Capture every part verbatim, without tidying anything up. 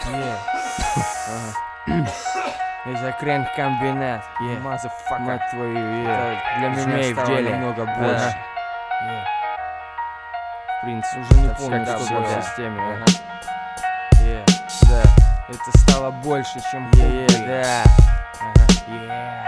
Это крен-комбинат, Motherfucker. мать твою, yeah. Для меня Змей в стало деле. намного Ага. больше. Yeah. В принципе, уже не Это помню, всегда что было было. в системе. Ага. Yeah. Да, это стало больше, чем Yeah, хобби. да. Ага. Yeah.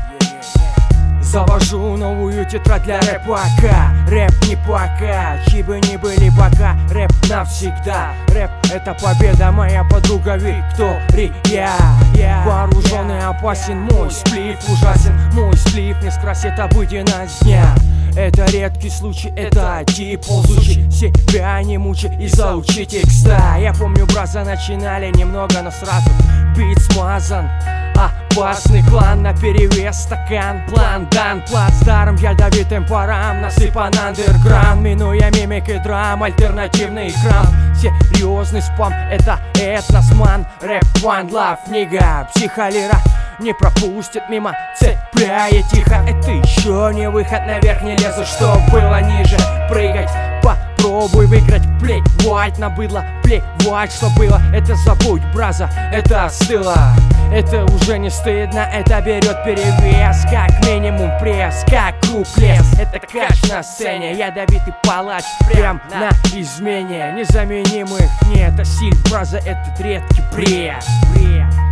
Завожу новую тетрадь для рэпака. Рэп не пока, чьи бы ни были бока. Рэп навсегда. Рэп — это победа, моя подруга Виктория. Вооруженный опасен, мой сплив ужасен. Мой сплив не скрасит обыденность дня. Это редкий случай, это тип ползучий. Себя не мучай и заучи текста. Я помню, браза начинали немного, но сразу бит смазан. Опасный клан, наперевес стакан. План дан плацдарм, ядовитым парам насыпан андерграунд, минуя мимик и драм, альтернативный экран. Серьезный спам, это этносман. Рэп one love, книга психолера не пропустит мимо, цепляя тихо. Это еще не выход, наверх не лезу, чтоб было ниже. Прыгать, попробуй выиграть, плевать на быдло, плевать, что было. Это забудь, браза, это остыло. Это уже не стыдно, это берет перевес. Как минимум пресс, как круг лес. Это каш на сцене, ядовитый палач прям на измене. Незаменимых нет, а силь браза этот редкий бред.